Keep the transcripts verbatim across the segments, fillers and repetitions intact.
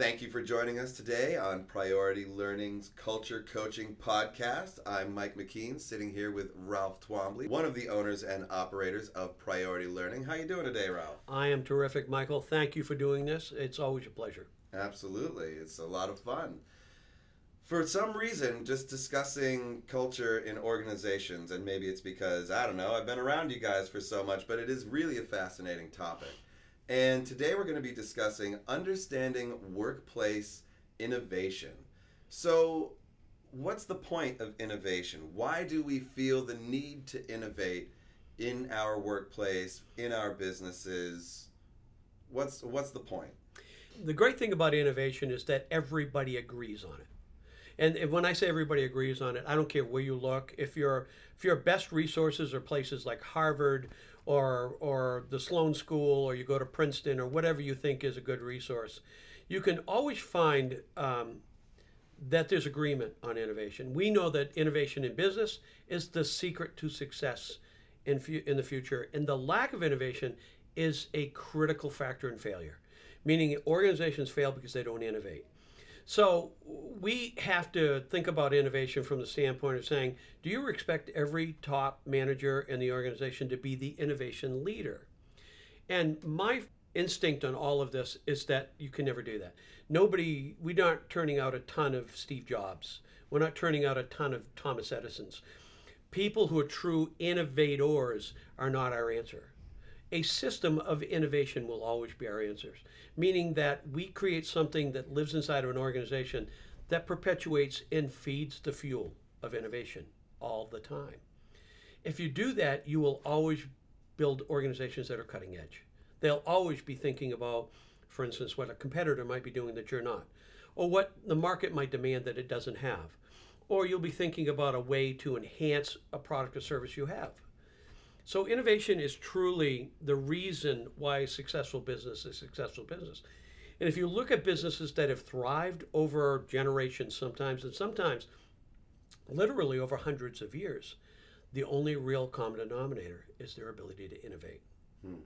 Thank you for joining us today on Priority Learning's Culture Coaching Podcast. I'm Mike McKean, sitting here with Ralph Twombly, one of the owners and operators of Priority Learning. How you doing today, Ralph? I am terrific, Michael. Thank you for doing this. It's always a pleasure. Absolutely. It's a lot of fun. For some reason, just discussing culture in organizations, and maybe it's because, I don't know, I've been around you guys for so much, but it is really a fascinating topic. And today we're going to be discussing understanding workplace innovation. So, what's the point of innovation? Why do we feel the need to innovate in our workplace, in our businesses? What's what's the point? The great thing about innovation is that everybody agrees on it. And when I say everybody agrees on it, I don't care where you look. If your if your best resources are places like Harvard or or the Sloan School, or you go to Princeton, or whatever you think is a good resource, you can always find um, that there's agreement on innovation. We know that innovation in business is the secret to success in fu- in the future, and the lack of innovation is a critical factor in failure, meaning organizations fail because they don't innovate. So we have to think about innovation from the standpoint of saying, do you expect every top manager in the organization to be the innovation leader? And my instinct on all of this is that you can never do that. Nobody, we're not turning out a ton of Steve Jobs. We're not turning out a ton of Thomas Edisons. People who are true innovators are not our answer. A system of innovation will always be our answers, meaning that we create something that lives inside of an organization that perpetuates and feeds the fuel of innovation all the time. If you do that, you will always build organizations that are cutting edge. They'll always be thinking about, for instance, what a competitor might be doing that you're not, or what the market might demand that it doesn't have, or you'll be thinking about a way to enhance a product or service you have. So innovation is truly the reason why a successful business is a successful business. And if you look at businesses that have thrived over generations sometimes, and sometimes literally over hundreds of years, the only real common denominator is their ability to innovate. Hmm.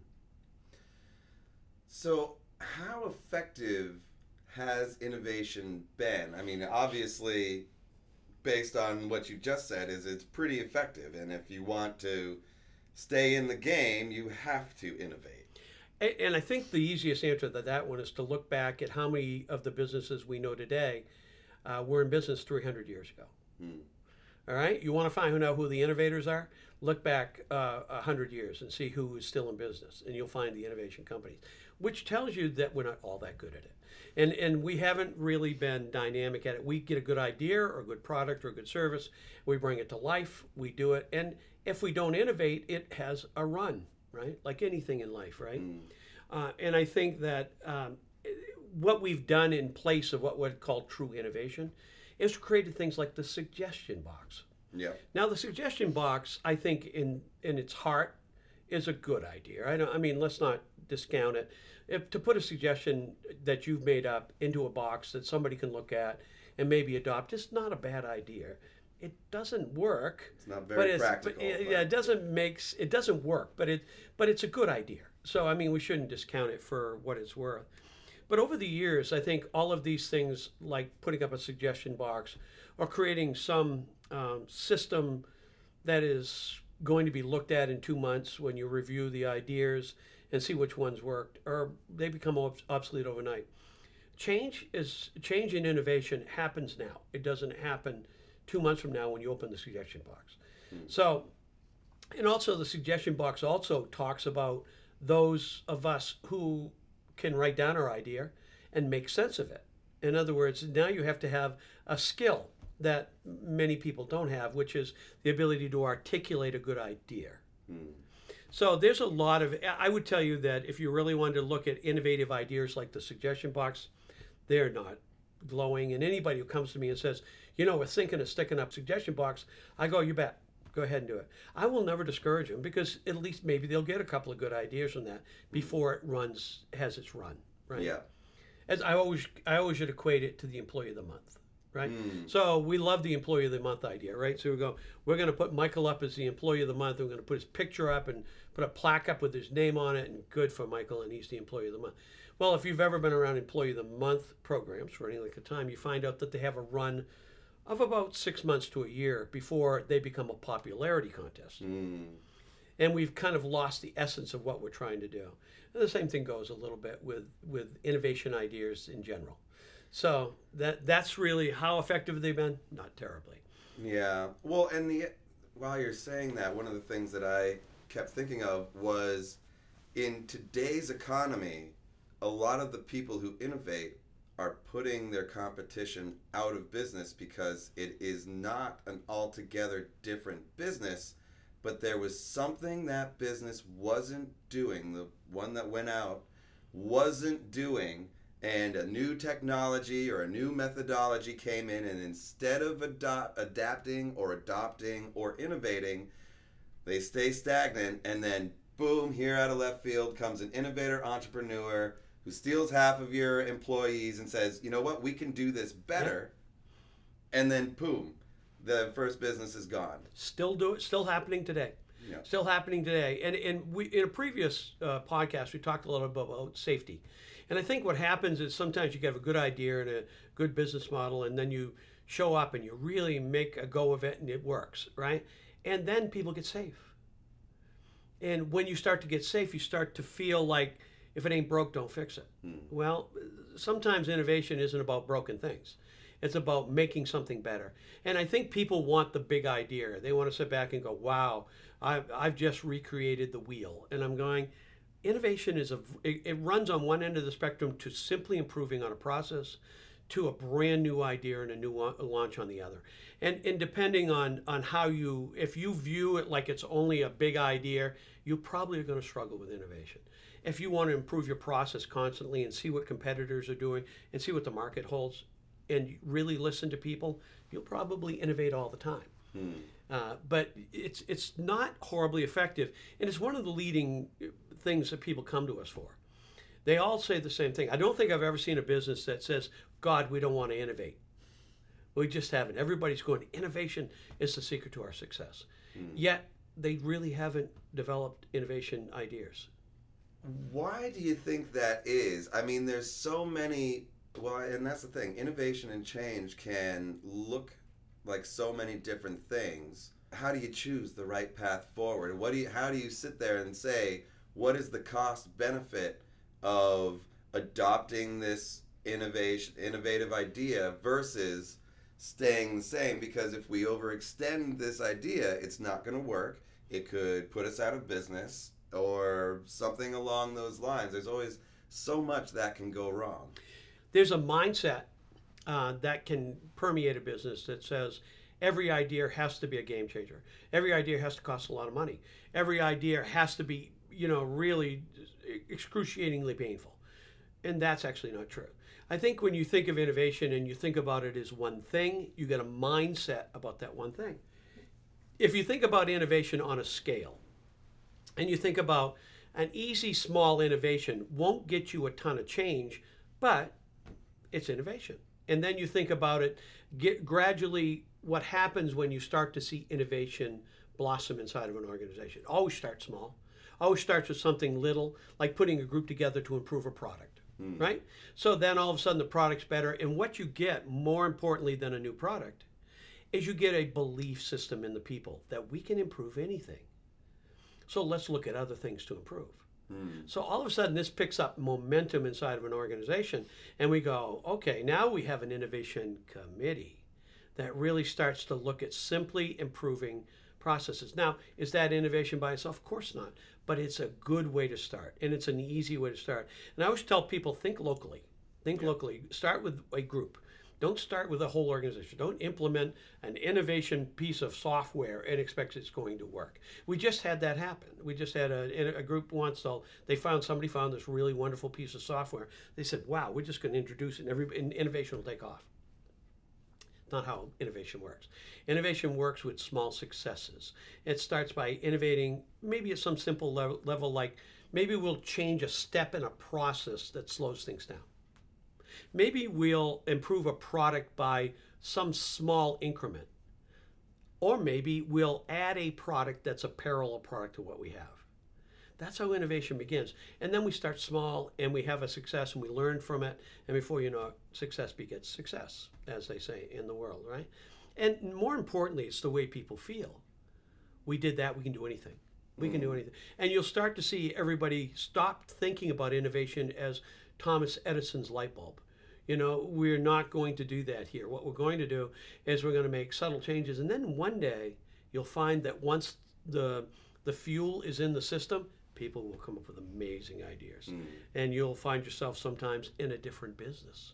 So how effective has innovation been? I mean, obviously, based on what you just said, is it's pretty effective. And if you want to stay in the game, you have to innovate. And I think the easiest answer to that one is to look back at how many of the businesses we know today uh, were in business three hundred years ago. Hmm. All right? You want to find out who the innovators are? Look back uh, one hundred years and see who is still in business, and you'll find the innovation companies, which tells you that we're not all that good at it. And and we haven't really been dynamic at it. We get a good idea or a good product or a good service, we bring it to life, we do it, and if we don't innovate, it has a run, right? Like anything in life, right? Mm. Uh, and I think that um, what we've done in place of what we'd call true innovation is created things like the suggestion box. Yeah. Now, the suggestion box, I think, in in its heart, is a good idea. I don't. I mean, let's not discount it. If to put a suggestion that you've made up into a box that somebody can look at and maybe adopt is not a bad idea. It doesn't work. It's not very but practical. But it, but... Yeah, it doesn't makes it doesn't work, but it but it's a good idea. So I mean, we shouldn't discount it for what it's worth. But over the years, I think all of these things, like putting up a suggestion box or creating some um, system that is going to be looked at in two months when you review the ideas and see which ones worked, or they become obsolete overnight. Change is change in innovation happens now. It doesn't happen two months from now when you open the suggestion box. Hmm. So, and also the suggestion box also talks about those of us who can write down our idea and make sense of it. In other words, now you have to have a skill that many people don't have, which is the ability to articulate a good idea. Hmm. So there's a lot of, I would tell you that if you really wanted to look at innovative ideas like the suggestion box, they're not glowing. And anybody who comes to me and says, you know, we're thinking of sticking up suggestion box, I go, you bet, go ahead and do it. I will never discourage them because at least maybe they'll get a couple of good ideas from that before it runs, has its run, right? Yeah. As I always, I always should equate it to the employee of the month. right? Mm. So we love the employee of the month idea, right? So we go, we're going to put Michael up as the employee of the month. We're going to put his picture up and put a plaque up with his name on it, and good for Michael, and he's the employee of the month. Well, if you've ever been around employee of the month programs for any length of time, you find out that they have a run of about six months to a year before they become a popularity contest. Mm. And we've kind of lost the essence of what we're trying to do. And the same thing goes a little bit with, with innovation ideas in general. So that that's really how effective have they been? Not terribly. Yeah. Well, and the while you're saying that, one of the things that I kept thinking of was in today's economy, a lot of the people who innovate are putting their competition out of business because it is not an altogether different business, but there was something that business wasn't doing, the one that went out wasn't doing, and a new technology or a new methodology came in, and instead of ado- adapting or adopting or innovating, they stay stagnant, and then boom, here out of left field comes an innovator entrepreneur who steals half of your employees and says, you know what, we can do this better. Yeah. And then boom, the first business is gone. Still do it, still happening today. Yeah. Still happening today. And and we in a previous uh, podcast, we talked a little bit about safety. And I think what happens is sometimes you have a good idea and a good business model, and then you show up and you really make a go of it and it works, right? And then people get safe. And when you start to get safe, you start to feel like if it ain't broke, don't fix it. Hmm. Well, sometimes innovation isn't about broken things. It's about making something better. And I think people want the big idea. They want to sit back and go, wow, I've, I've just recreated the wheel. And I'm going, innovation is a, it, it runs on one end of the spectrum to simply improving on a process to a brand new idea and a new launch on the other. And, and depending on, on how you, if you view it like it's only a big idea, you probably are going to struggle with innovation. If you want to improve your process constantly and see what competitors are doing and see what the market holds and really listen to people, you'll probably innovate all the time. Hmm. Uh, but it's it's not horribly effective, and it's one of the leading things that people come to us for. They all say the same thing. I don't think I've ever seen a business that says, God, we don't want to innovate. We just haven't. Everybody's going, innovation is the secret to our success. Hmm. Yet, they really haven't developed innovation ideas. Why do you think that is? I mean, there's so many, well, and that's the thing, innovation and change can look like so many different things. How do you choose the right path forward? What do you, how do you sit there and say, what is the cost benefit of adopting this innovation, innovative idea versus staying the same? Because if we overextend this idea, it's not going to work. It could put us out of business or something along those lines. There's always so much that can go wrong. There's a mindset uh, that can permeate a business that says every idea has to be a game changer. Every idea has to cost a lot of money. Every idea has to be, you know, really excruciatingly painful. And that's actually not true. I think when you think of innovation and you think about it as one thing, you get a mindset about that one thing. If you think about innovation on a scale, and you think about an easy, small innovation won't get you a ton of change, but it's innovation. And then you think about it, get gradually what happens when you start to see innovation blossom inside of an organization. Always start small. Always starts with something little, like putting a group together to improve a product, hmm. right? So then all of a sudden the product's better. And what you get, more importantly than a new product, is you get a belief system in the people that we can improve anything. So let's look at other things to improve. Mm. So all of a sudden, this picks up momentum inside of an organization, and we go, okay, now we have an innovation committee that really starts to look at simply improving processes. Now, is that innovation by itself? Of course not, but it's a good way to start, and it's an easy way to start. And I always tell people, think locally. Think yeah. locally. Start with a group. Don't start with a whole organization. Don't implement an innovation piece of software and expect it's going to work. We just had that happen. We just had a, a group once, so they found, somebody found this really wonderful piece of software. They said, wow, we're just going to introduce it and, every, and innovation will take off. Not how innovation works. Innovation works with small successes. It starts by innovating maybe at some simple level, level like maybe we'll change a step in a process that slows things down. Maybe we'll improve a product by some small increment. Or maybe we'll add a product that's a parallel product to what we have. That's how innovation begins. And then we start small and we have a success and we learn from it. And before you know it, success begets success, as they say in the world, right? And more importantly, it's the way people feel. We did that, we can do anything. We can do anything. And you'll start to see everybody stop thinking about innovation as Thomas Edison's light bulb. You know, we're not going to do that here. What we're going to do is we're going to make subtle changes. And then one day you'll find that once the the fuel is in the system, people will come up with amazing ideas. Mm. And you'll find yourself sometimes in a different business.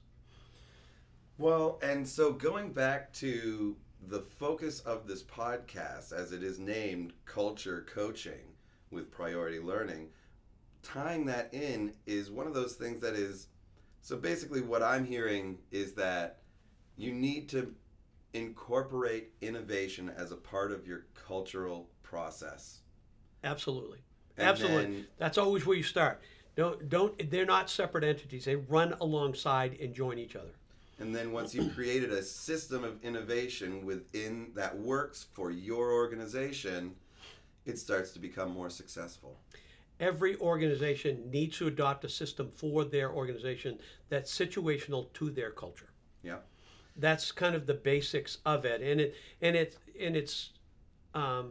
Well, and so going back to the focus of this podcast, as it is named Culture Coaching with Priority Learning, tying that in is one of those things that is, so basically what I'm hearing is that you need to incorporate innovation as a part of your cultural process. Absolutely. And Absolutely. then, that's always where you start. Don't don't they're not separate entities. They run alongside and join each other. And then once you've created a system of innovation within that works for your organization, it starts to become more successful. Every organization needs to adopt a system for their organization that's situational to their culture. Yeah. That's kind of the basics of it. And it and it and it's um,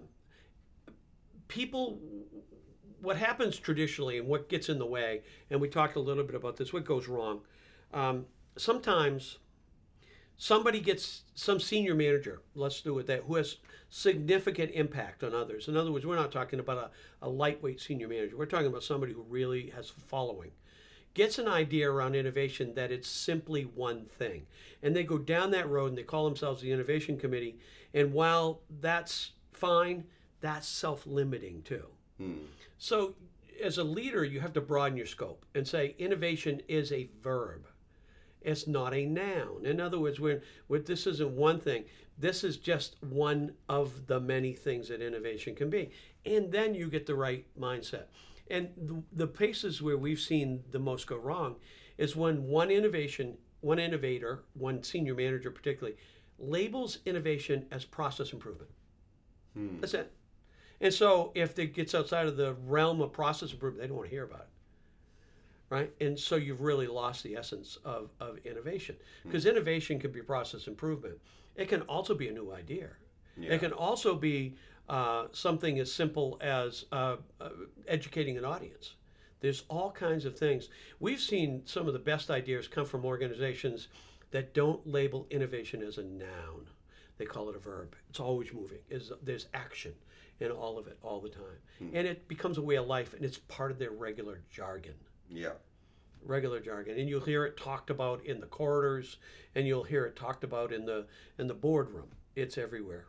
people what happens traditionally and what gets in the way, and we talked a little bit about this, what goes wrong. Um, sometimes somebody gets some senior manager, let's do it that, who has significant impact on others. In other words, we're not talking about a, a lightweight senior manager. We're talking about somebody who really has a following. Gets an idea around innovation that it's simply one thing. And they go down that road and they call themselves the Innovation Committee. And while that's fine, that's self-limiting too. Hmm. So as a leader, you have to broaden your scope and say innovation is a verb. It's not a noun. In other words, we're, we're, this isn't one thing. This is just one of the many things that innovation can be. And then you get the right mindset. And the, the places where we've seen the most go wrong is when one innovation, one innovator, one senior manager particularly, labels innovation as process improvement. Hmm. That's it. And so if it gets outside of the realm of process improvement, they don't want to hear about it. Right? And so you've really lost the essence of, of innovation. Because mm-hmm. innovation can be process improvement. It can also be a new idea. Yeah. It can also be uh, something as simple as uh, uh, educating an audience. There's all kinds of things. We've seen some of the best ideas come from organizations that don't label innovation as a noun. They call it a verb. It's always moving. It's, there's action in all of it all the time. Mm-hmm. And it becomes a way of life, and it's part of their regular jargon. Yeah. Regular jargon. And you'll hear it talked about in the corridors, and you'll hear it talked about in the in the boardroom. It's everywhere.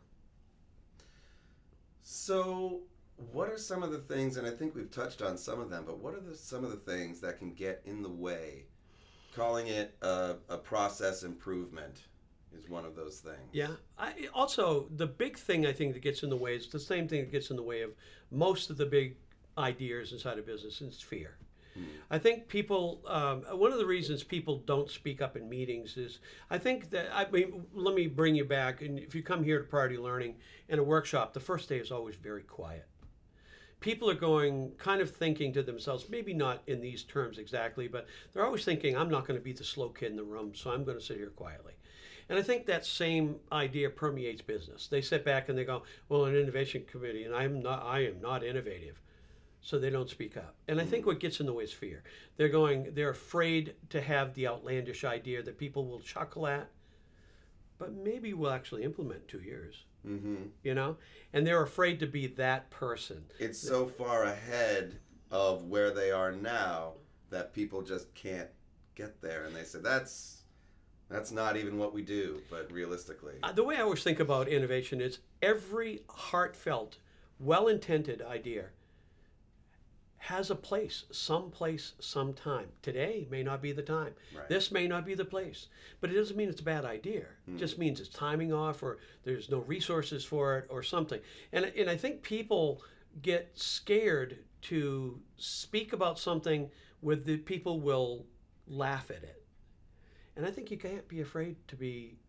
So what are some of the things, and I think we've touched on some of them, but what are the, some of the things that can get in the way? Calling it a, a process improvement is one of those things. Yeah. I, also, the big thing I think that gets in the way is the same thing that gets in the way of most of the big ideas inside of business, and it's fear. I think people, um, one of the reasons people don't speak up in meetings is, I think that, I mean, let me bring you back. And if you come here to Priority Learning in a workshop, the first day is always very quiet. People are going, kind of thinking to themselves, maybe not in these terms exactly, but they're always thinking, I'm not going to be the slow kid in the room, so I'm going to sit here quietly. And I think that same idea permeates business. They sit back and they go, well, an innovation committee, and I'm not, I am not innovative. So they don't speak up. And I think what gets in the way is fear. They're going, they're afraid to have the outlandish idea that people will chuckle at, but maybe we'll actually implement in two years. Mm-hmm. You know? And they're afraid to be that person. It's so far ahead of where they are now that people just can't get there. And they say, that's that's not even what we do, but realistically. Uh, the way I always think about innovation is every heartfelt, well-intended idea has a place, someplace, sometime. Today may not be the time. Right. This may not be the place. But it doesn't mean it's a bad idea. Mm. It just means it's timing off, or there's no resources for it, or something. And, and I think people get scared to speak about something where the people will laugh at it. And I think you can't be afraid to be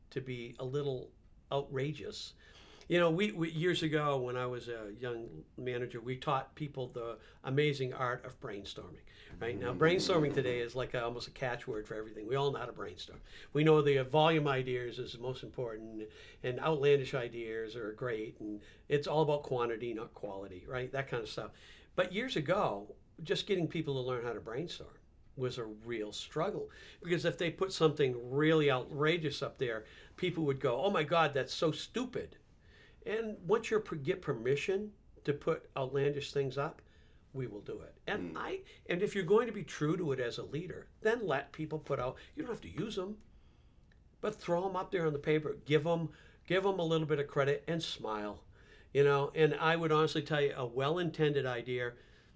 to be a little outrageous. You know, we, we years ago when I was a young manager, we taught people the amazing art of brainstorming. Right now, brainstorming today is like a, almost a catchword for everything. We all know how to brainstorm. We know the volume ideas is the most important, and outlandish ideas are great, and it's all about quantity, not quality, right? That kind of stuff. But years ago, just getting people to learn how to brainstorm was a real struggle, because if they put something really outrageous up there, people would go, "Oh my God, that's so stupid." And once you get permission to put outlandish things up, we will do it. And mm. I and if you're going to be true to it as a leader, then let people put out. You don't have to use them, but throw them up there on the paper. Give them give them a little bit of credit and smile, you know. And I would honestly tell you, a well-intended idea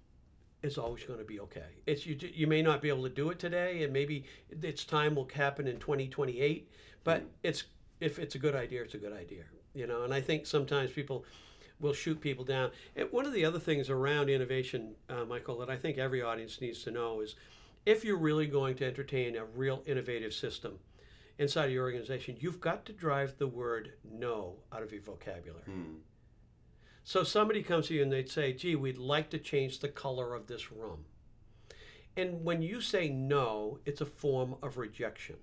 is always going to be okay. It's you. You may not be able to do it today, and maybe its time will happen in twenty twenty-eight. But mm. it's if it's a good idea, it's a good idea. You know, and I think sometimes people will shoot people down. And one of the other things around innovation, uh, Michael, that I think every audience needs to know is, if you're really going to entertain a real innovative system inside of your organization, you've got to drive the word no out of your vocabulary. Hmm. So somebody comes to you and they'd say, "Gee, we'd like to change the color of this room." And when you say no, it's a form of rejection.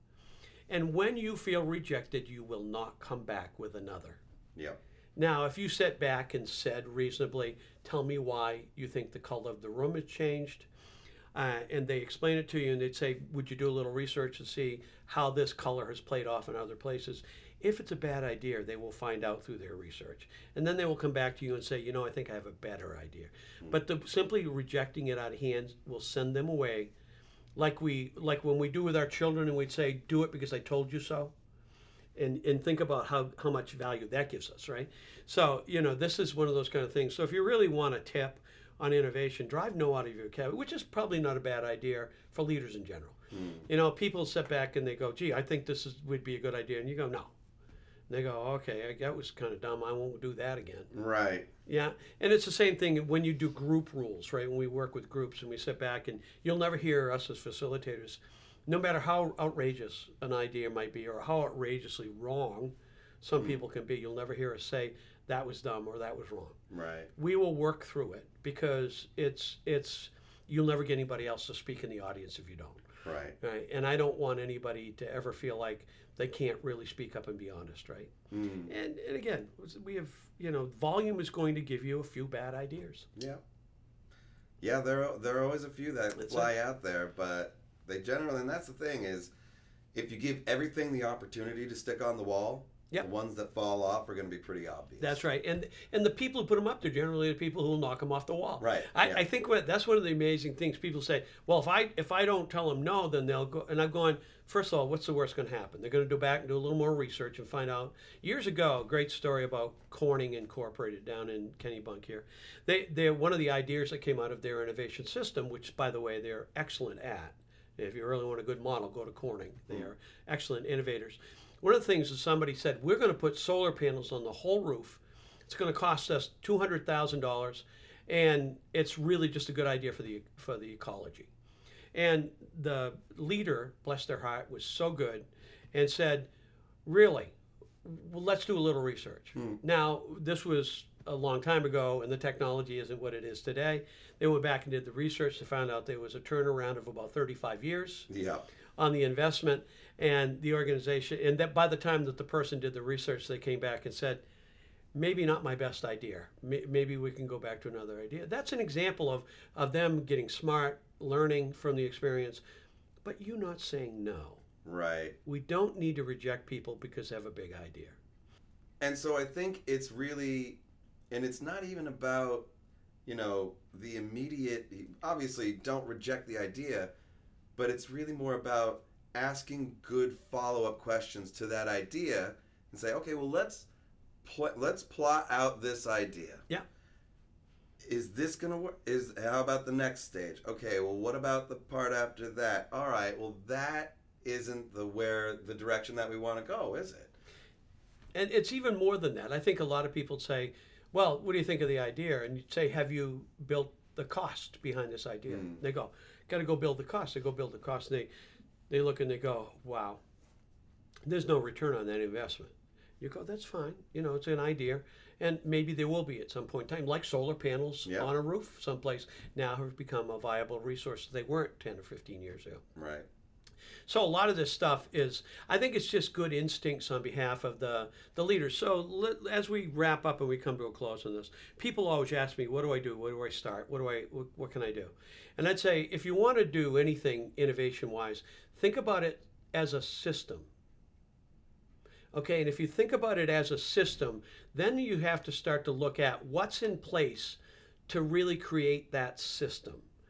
And when you feel rejected, you will not come back with another. Yeah. Now, if you sat back and said reasonably, "Tell me why you think the color of the room has changed," uh, and they explain it to you, and they'd say, "Would you do a little research to see how this color has played off in other places?" If it's a bad idea, they will find out through their research. And then they will come back to you and say, "You know, I think I have a better idea." Mm-hmm. But the, simply rejecting it out of hand will send them away. Like we, like when we do with our children, and we'd say, "Do it because I told you so," and and think about how, how much value that gives us, right? So, you know, this is one of those kind of things. So if you really want a tip on innovation, drive no out of your vocabulary, which is probably not a bad idea for leaders in general. Mm. You know, people sit back and they go, "Gee, I think this is, would be a good idea," and you go, "No." And they go, "Okay, that was kind of dumb. I won't do that again." Right. Yeah, and it's the same thing when you do group rules, right? When we work with groups and we sit back, and you'll never hear us as facilitators, no matter how outrageous an idea might be or how outrageously wrong some mm. people can be, you'll never hear us say that was dumb or that was wrong. Right. We will work through it, because it's it's you'll never get anybody else to speak in the audience if you don't. Right. Right. And I don't want anybody to ever feel like they can't really speak up and be honest, right? Mm. And and again, we have, you know, volume is going to give you a few bad ideas. Yeah. Yeah, there are, there are always a few that That's fly it. out there, but they generally, and that's the thing is, if you give everything the opportunity to stick on the wall, yep. the ones that fall off are going to be pretty obvious. That's right. And and the people who put them up there generally are the people who will knock them off the wall. Right. I, yeah. I think what, that's one of the amazing things. People say, "Well, if I if I don't tell them no, then they'll go." And I'm going, first of all, what's the worst going to happen? They're going to go back and do a little more research and find out. Years ago, a great story about Corning Incorporated down in Kennebunk here. They they one of the ideas that came out of their innovation system, which, by the way, they're excellent at. If you really want a good model, go to Corning. They mm. are excellent innovators. One of the things is somebody said, "We're going to put solar panels on the whole roof. It's going to cost us two hundred thousand dollars, and it's really just a good idea for the for the ecology." And the leader, bless their heart, was so good and said, "Really? Well, let's do a little research." Hmm. Now, this was a long time ago, and the technology isn't what it is today. They went back and did the research to find out there was a turnaround of about thirty-five years. Yeah. On the investment and the organization, and that by the time that the person did the research, they came back and said, "Maybe not my best idea. Maybe we can go back to another idea." That's an example of, of them getting smart, learning from the experience, but you not saying no. Right. We don't need to reject people because they have a big idea. And so I think it's really, and it's not even about, you know, the immediate, obviously don't reject the idea, but it's really more about asking good follow-up questions to that idea and say, "Okay, well, let's pl- let's plot out this idea. Yeah. Is this going to work? Is how about the next stage? Okay, well, what about the part after that? All right, well, that isn't the where the direction that we want to go, is it?" And it's even more than that. I think a lot of people say, "Well, what do you think of the idea?" And you say, "Have you built the cost behind this idea?" Mm. They go, "Got to go build the cost." They go build the cost, and they, they look and they go, "Wow, there's no return on that investment. You go, that's fine. You know, it's an idea. And maybe there will be at some point in time, like solar panels Yeah. on a roof someplace now have become a viable resource they weren't ten or fifteen years ago. Right. So a lot of this stuff is, I think it's just good instincts on behalf of the, the leaders. So let, as we wrap up and we come to a close on this, people always ask me, what do I do? Where do I start? What do I, what, what can I do? And I'd say, if you want to do anything innovation-wise, think about it as a system. Okay, and if you think about it as a system, then you have to start to look at what's in place to really create that system.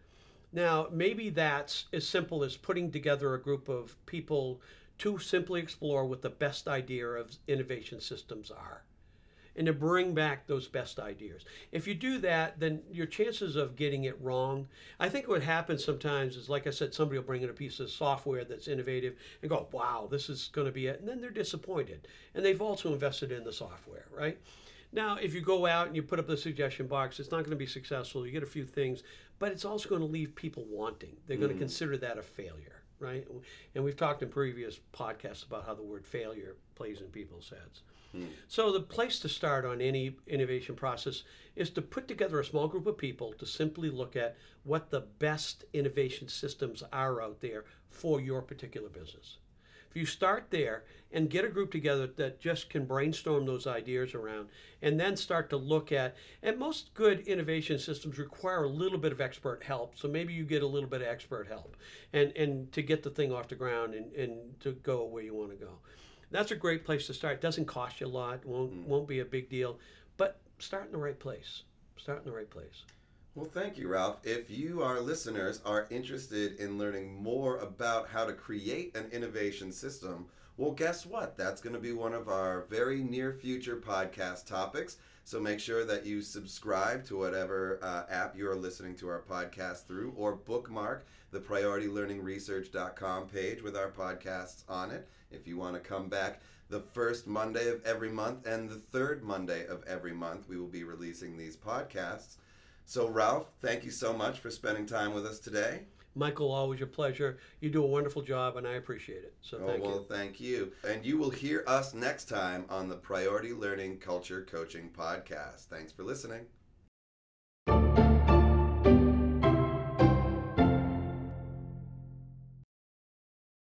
Now, maybe that's as simple as putting together a group of people to simply explore what the best idea of innovation systems are and to bring back those best ideas. If you do that, then your chances of getting it wrong, I think what happens sometimes is, like I said, somebody will bring in a piece of software that's innovative and go, wow, this is going to be it. And then they're disappointed. And they've also invested in the software, right? Now, if you go out and you put up the suggestion box, it's not going to be successful. You get a few things, but it's also going to leave people wanting. They're going Mm. to consider that a failure, right? And we've talked in previous podcasts about how the word failure plays in people's heads. Mm. So the place to start on any innovation process is to put together a small group of people to simply look at what the best innovation systems are out there for your particular business. If you start there and get a group together that just can brainstorm those ideas around and then start to look at, and most good innovation systems require a little bit of expert help. So maybe you get a little bit of expert help and, and to get the thing off the ground and, and to go where you want to go. That's a great place to start. It doesn't cost you a lot, won't, Mm. won't be a big deal, but start in the right place. Start in the right place. Well, thank you, Ralph. If you, our listeners, are interested in learning more about how to create an innovation system, well, guess what? That's going to be one of our very near future podcast topics. So make sure that you subscribe to whatever uh, app you are listening to our podcast through, or bookmark the priority learning research dot com page with our podcasts on it if you want to come back. The first Monday of every month and the third Monday of every month, we will be releasing these podcasts. So, Ralph, thank you so much for spending time with us today. Michael, always a pleasure. You do a wonderful job, and I appreciate it. So Oh, thank well, you. thank you. And you will hear us next time on the Priority Learning Culture Coaching Podcast. Thanks for listening.